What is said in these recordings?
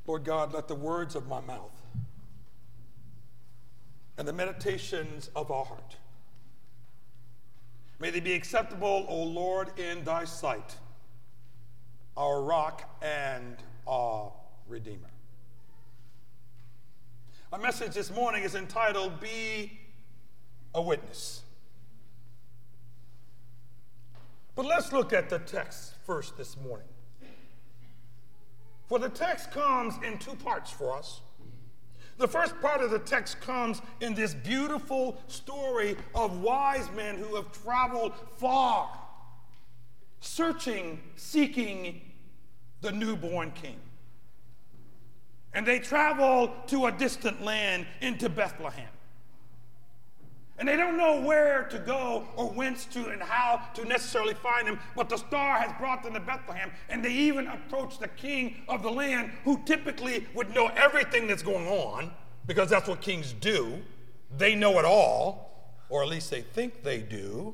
Lord God, let the words of my mouth and the meditations of our heart, may they be acceptable, O Lord, in thy sight, our rock and our Redeemer. Our message this morning is entitled, Be a Witness. But let's look at the text first this morning. For the text comes in two parts for us. The first part of the text comes in this beautiful story of wise men who have traveled far, searching, seeking the newborn king. And they travel to a distant land into Bethlehem. And they don't know where to go or whence to and how to necessarily find him, but the star has brought them to Bethlehem, and they even approach the king of the land, who typically would know everything that's going on, because that's what kings do. They know it all, or at least they think they do.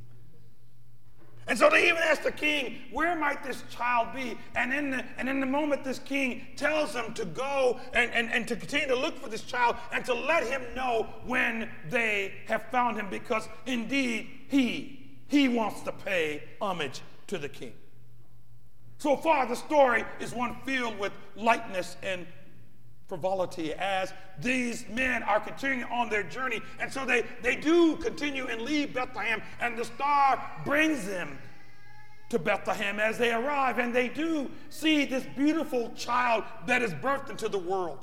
And so they even ask the king, where might this child be? And in the moment this king tells them to go and to continue to look for this child and to let him know when they have found him, because indeed he wants to pay homage to the king. So far the story is one filled with lightness and frivolity as these men are continuing on their journey. And so they do continue and leave Bethlehem, and the star brings them to Bethlehem as they arrive, and they do see this beautiful child that is birthed into the world.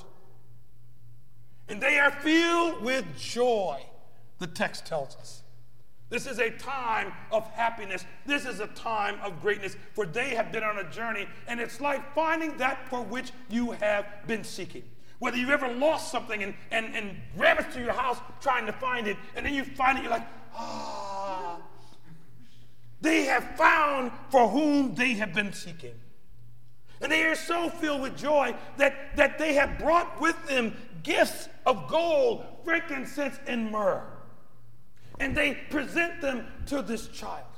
And they are filled with joy, the text tells us. This is a time of happiness. This is a time of greatness, for they have been on a journey, and it's like finding that for which you have been seeking. Whether you've ever lost something and ravaged through your house trying to find it, and then you find it, you're like, ah. They have found for whom they have been seeking. And they are so filled with joy that they have brought with them gifts of gold, frankincense, and myrrh. And they present them to this child.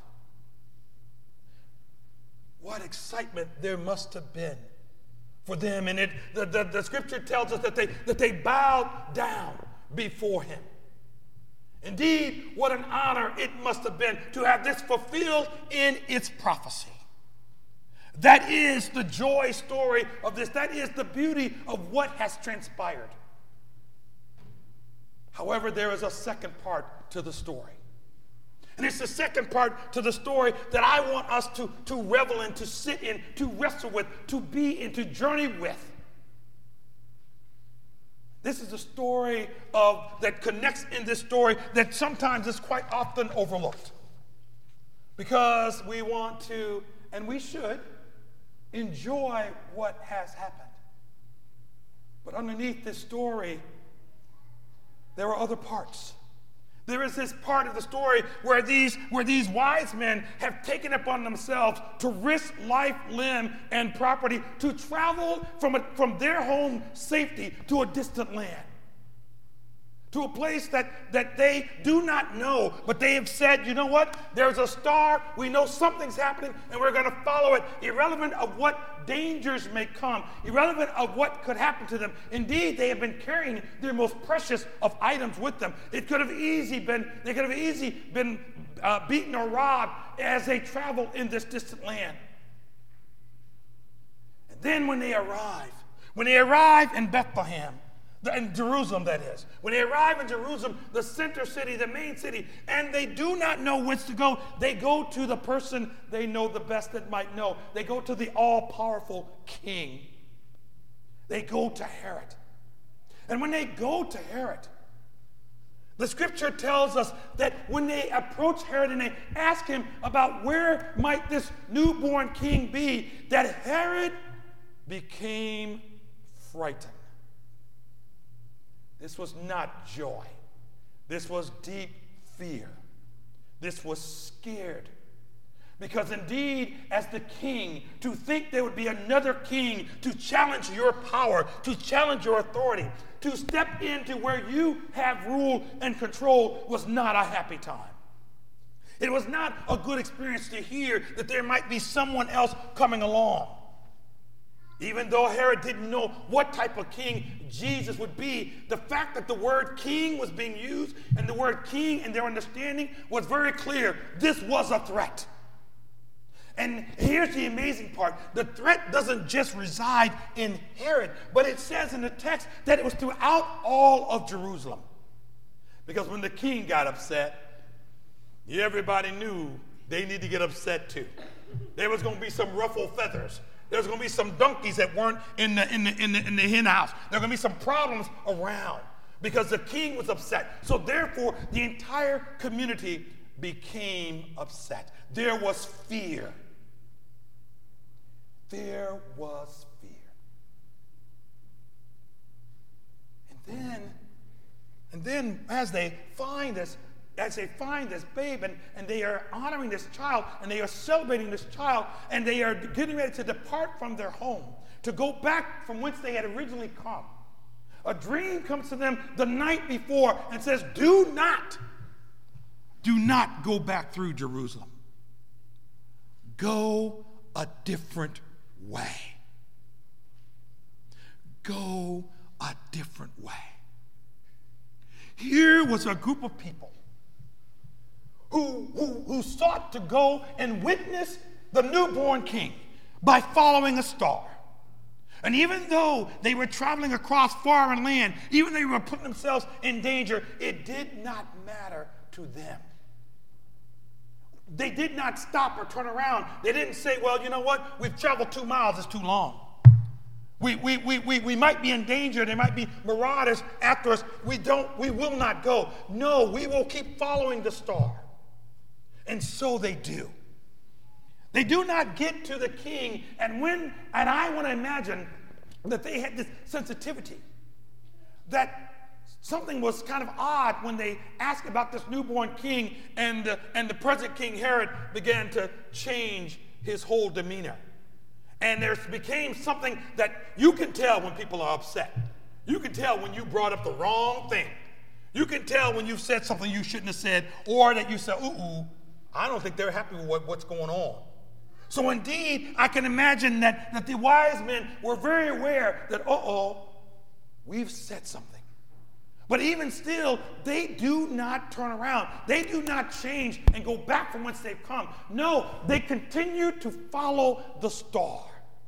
What excitement there must have been for them. And the scripture tells us that they bowed down before him. Indeed, what an honor it must have been to have this fulfilled in its prophecy. That is the joy story of this. That is the beauty of what has transpired. However, there is a second part to the story. And it's the second part to the story that I want us to revel in, to sit in, to wrestle with, to be in, to journey with. This is a story that connects in this story that sometimes is quite often overlooked. Because we want to, and we should, enjoy what has happened. But underneath this story, there are other parts. There is this part of the story where these wise men have taken upon themselves to risk life, limb, and property to travel from their home safety to a distant land. To a place that they do not know, but they have said, you know what? There's a star, we know something's happening, and we're going to follow it, irrelevant of what dangers may come, irrelevant of what could happen to them. Indeed, they have been carrying their most precious of items with them. They could have easily been beaten or robbed as they travel in this distant land. And then when they arrive in Bethlehem, in Jerusalem, that is. When they arrive in Jerusalem, the center city, the main city, and they do not know whence to go, they go to the person they know the best that might know. They go to the all-powerful king. They go to Herod. And when they go to Herod, the scripture tells us that when they approach Herod and they ask him about where might this newborn king be, that Herod became frightened. This was not joy. This was deep fear. This was scared. Because indeed, as the king, to think there would be another king to challenge your power, to challenge your authority, to step into where you have rule and control was not a happy time. It was not a good experience to hear that there might be someone else coming along. Even though Herod didn't know what type of king Jesus would be, the fact that the word king was being used and the word king in their understanding was very clear. This was a threat. And here's the amazing part. The threat doesn't just reside in Herod, but it says in the text that it was throughout all of Jerusalem. Because when the king got upset, everybody knew they need to get upset too. There was going to be some ruffled feathers. There's going to be some donkeys that weren't in the hen house. There are going to be some problems around because the king was upset. So therefore, the entire community became upset. There was fear. There was fear. And then as they find this babe and they are honoring this child and they are celebrating this child and they are getting ready to depart from their home to go back from whence they had originally come, a dream comes to them the night before and says, do not go back through Jerusalem. Go a different way. Go a different way. Here was a group of people who sought to go and witness the newborn king by following a star. And even though they were traveling across foreign land, even though they were putting themselves in danger, it did not matter to them. They did not stop or turn around. They didn't say, well, you know what? We've traveled 2 miles. It's too long. We might be in danger. There might be marauders after us. We will not go. No, we will keep following the star. And so they do. They do not get to the king. And I want to imagine that they had this sensitivity that something was kind of odd when they asked about this newborn king, and the present King Herod began to change his whole demeanor. And there became something that you can tell when people are upset. You can tell when you brought up the wrong thing. You can tell when you've said something you shouldn't have said, or that you said, I don't think they're happy with what's going on. So indeed, I can imagine that the wise men were very aware that, we've said something. But even still, they do not turn around. They do not change and go back from whence they've come. No, they continue to follow the star.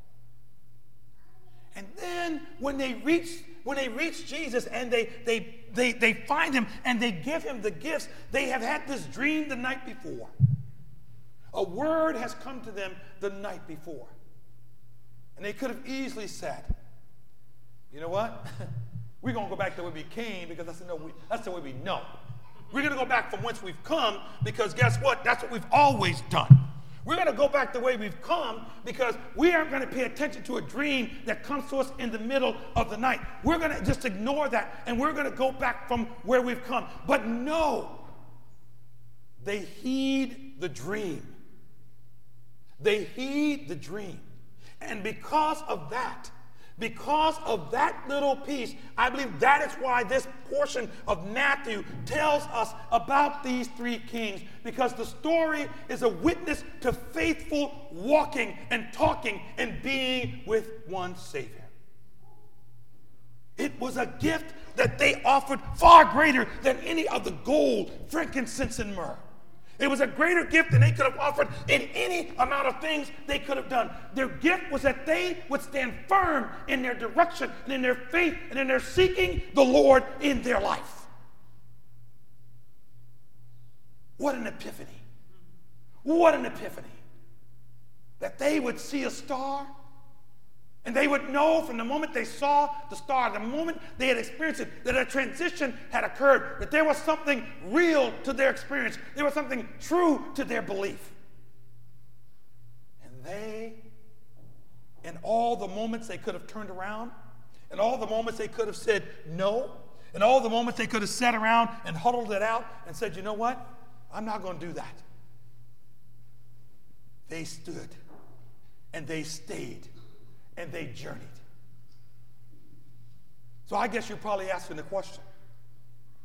And then when they reach Jesus and they find him and they give him the gifts, they have had this dream the night before. A word has come to them the night before. And they could have easily said, you know what? We're going to go back the way we came because that's the way we know. We're going to go back from whence we've come because guess what? That's what we've always done. We're going to go back the way we've come because we aren't going to pay attention to a dream that comes to us in the middle of the night. We're going to just ignore that and we're going to go back from where we've come. But no, they heed the dream. They heed the dream. And because of that little piece, I believe that is why this portion of Matthew tells us about these 3 kings, because the story is a witness to faithful walking and talking and being with one Savior. It was a gift that they offered far greater than any of the gold, frankincense, and myrrh. It was a greater gift than they could have offered in any amount of things they could have done. Their gift was that they would stand firm in their direction and in their faith and in their seeking the Lord in their life. What an epiphany. What an epiphany. That they would see a star and they would know from the moment they saw the star, the moment they had experienced it, that a transition had occurred, that there was something real to their experience. There was something true to their belief. And they, in all the moments they could have turned around, in all the moments they could have said no, in all the moments they could have sat around and huddled it out and said, you know what? I'm not going to do that. They stood and they stayed. And they journeyed. So I guess you're probably asking the question.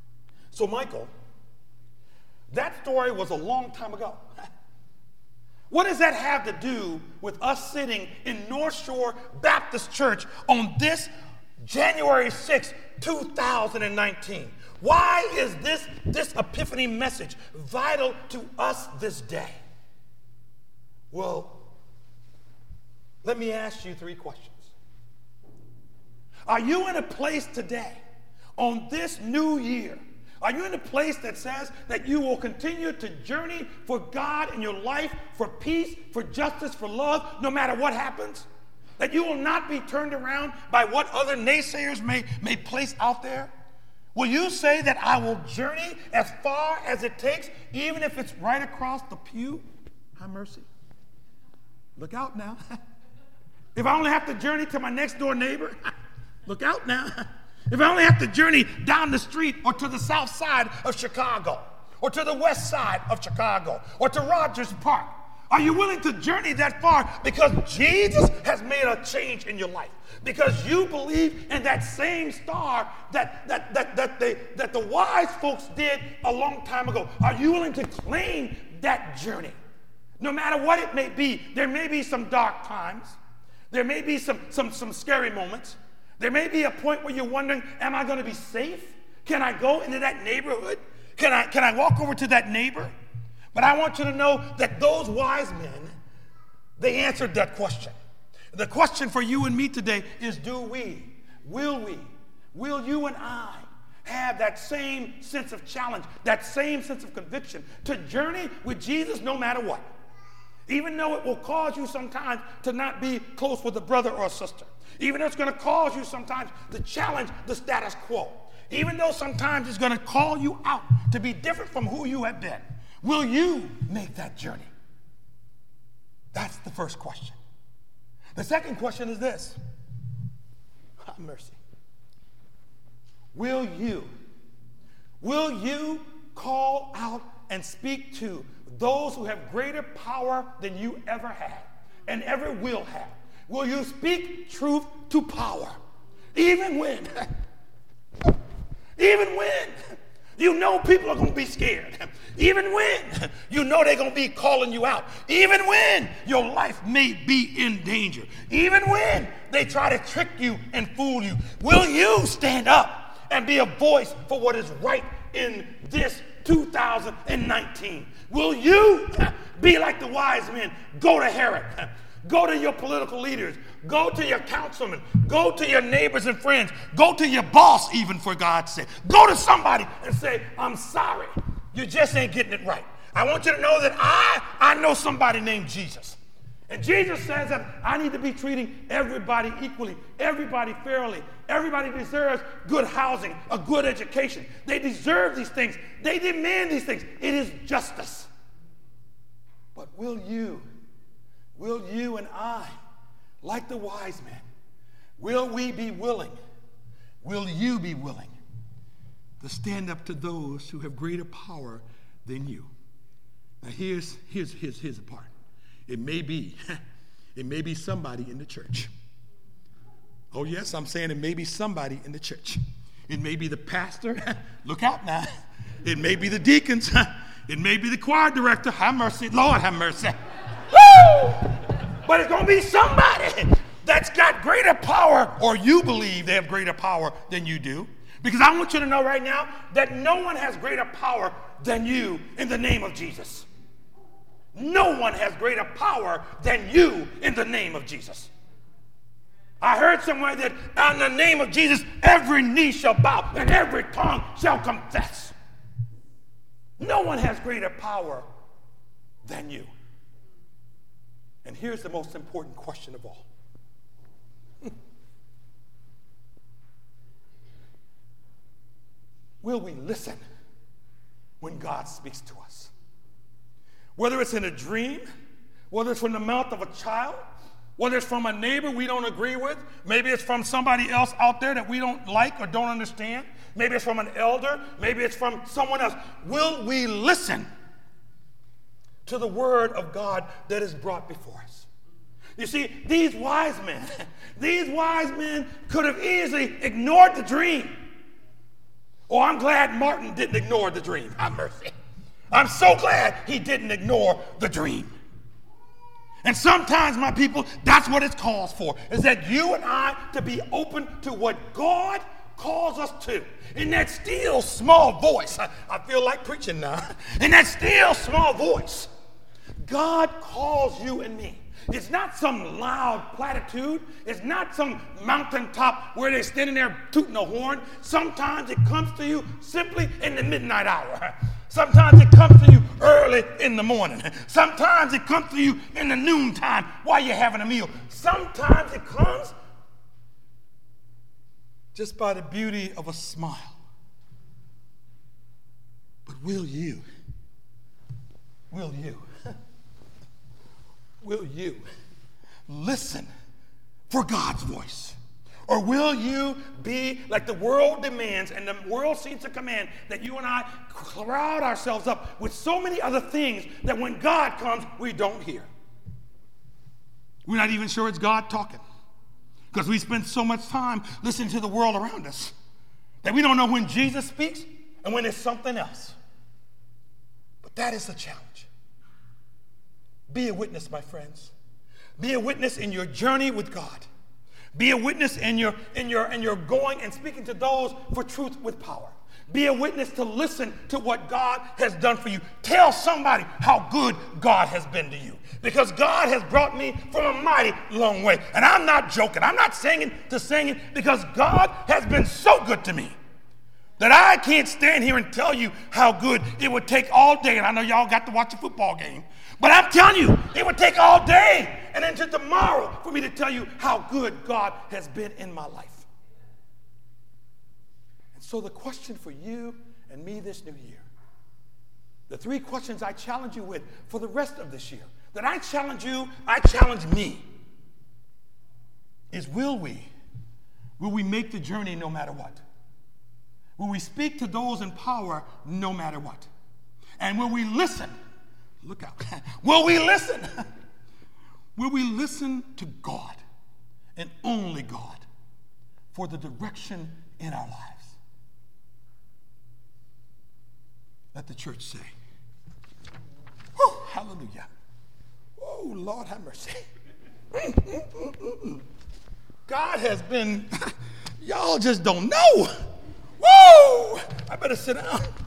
So Michael, that story was a long time ago. What does that have to do with us sitting in North Shore Baptist Church on this January 6, 2019? Why is this Epiphany message vital to us this day? Well, let me ask you 3 questions. Are you in a place today, on this new year, are you in a place that says that you will continue to journey for God in your life, for peace, for justice, for love, no matter what happens? That you will not be turned around by what other naysayers may place out there? Will you say that I will journey as far as it takes, even if it's right across the pew? Have mercy. Look out now. If I only have to journey to my next door neighbor, look out now. If I only have to journey down the street or to the south side of Chicago or to the west side of Chicago or to Rogers Park, are you willing to journey that far because Jesus has made a change in your life? Because you believe in that same star that the wise folks did a long time ago. Are you willing to claim that journey? No matter what it may be, there may be some dark times. There may be some scary moments. There may be a point where you're wondering, am I going to be safe? Can I go into that neighborhood? Can I walk over to that neighbor? But I want you to know that those wise men, they answered that question. The question for you and me today is, will you and I have that same sense of challenge, that same sense of conviction to journey with Jesus no matter what? Even though it will cause you sometimes to not be close with a brother or a sister. Even though it's going to cause you sometimes to challenge the status quo. Even though sometimes it's going to call you out to be different from who you have been. Will you make that journey? That's the first question. The second question is this. Have mercy. Will you call out and speak to those who have greater power than you ever had and ever will have? Will you speak truth to power? Even when you know people are going to be scared. Even when you know they're going to be calling you out. Even when your life may be in danger. Even when they try to trick you and fool you. Will you stand up and be a voice for what is right in this 2019? Will you be like the wise men? Go to Herod. Go to your political leaders. Go to your councilmen. Go to your neighbors and friends. Go to your boss, even, for God's sake. Go to somebody and say, I'm sorry. You just ain't getting it right. I want you to know that I know somebody named Jesus. And Jesus says that I need to be treating everybody equally, everybody fairly. Everybody deserves good housing, a good education. They deserve these things. They demand these things. It is justice. But will you and I, like the wise men, will we be willing? Will you be willing to stand up to those who have greater power than you? Now here's the part. It may be somebody in the church. Oh yes, I'm saying it may be somebody in the church. It may be the pastor. Look out now. It may be the deacons. It may be the choir director. Have mercy. Lord, have mercy. Woo! But it's going to be somebody that's got greater power, or you believe they have greater power than you do. Because I want you to know right now that no one has greater power than you in the name of Jesus. No one has greater power than you in the name of Jesus. I heard somewhere that in the name of Jesus, every knee shall bow and every tongue shall confess. No one has greater power than you. And here's the most important question of all. Will we listen when God speaks to us? Whether it's in a dream, whether it's from the mouth of a child, whether it's from a neighbor we don't agree with, maybe it's from somebody else out there that we don't like or don't understand, maybe it's from an elder, maybe it's from someone else. Will we listen to the word of God that is brought before us? You see, these wise men could have easily ignored the dream. Oh, I'm glad Martin didn't ignore the dream. Have mercy. I'm so glad he didn't ignore the dream. And sometimes, my people, that's what it calls for, is that you and I to be open to what God calls us to. In that still small voice, I feel like preaching now. In that still small voice, God calls you and me. It's not some loud platitude. It's not some mountaintop where they're standing there tooting a horn. Sometimes it comes to you simply in the midnight hour. Sometimes it comes to you early in the morning. Sometimes it comes to you in the noontime while you're having a meal. Sometimes it comes just by the beauty of a smile. But will you listen for God's voice? Or will you be like the world demands and the world seems to command, that you and I crowd ourselves up with so many other things that when God comes, we don't hear? We're not even sure it's God talking, because we spend so much time listening to the world around us that we don't know when Jesus speaks and when it's something else. But that is the challenge. Be a witness, my friends. Be a witness in your journey with God. Be a witness in your going and speaking to those for truth with power. Be a witness to listen to what God has done for you. Tell somebody how good God has been to you. Because God has brought me from a mighty long way. And I'm not joking. I'm not singing to sing it, because God has been so good to me that I can't stand here and tell you how good. It would take all day. And I know y'all got to watch a football game. But I'm telling you, it would take all day and into tomorrow for me to tell you how good God has been in my life. And so the question for you and me this new year, the three questions I challenge you with for the rest of this year, that I challenge you, I challenge me, is will we make the journey no matter what? Will we speak to those in power no matter what? And will we listen? Look out. Will we listen? Will we listen to God and only God for the direction in our lives? Let the church say, "Whew, hallelujah. Oh, Lord have mercy." God has been, y'all just don't know. Whoa! I better sit down.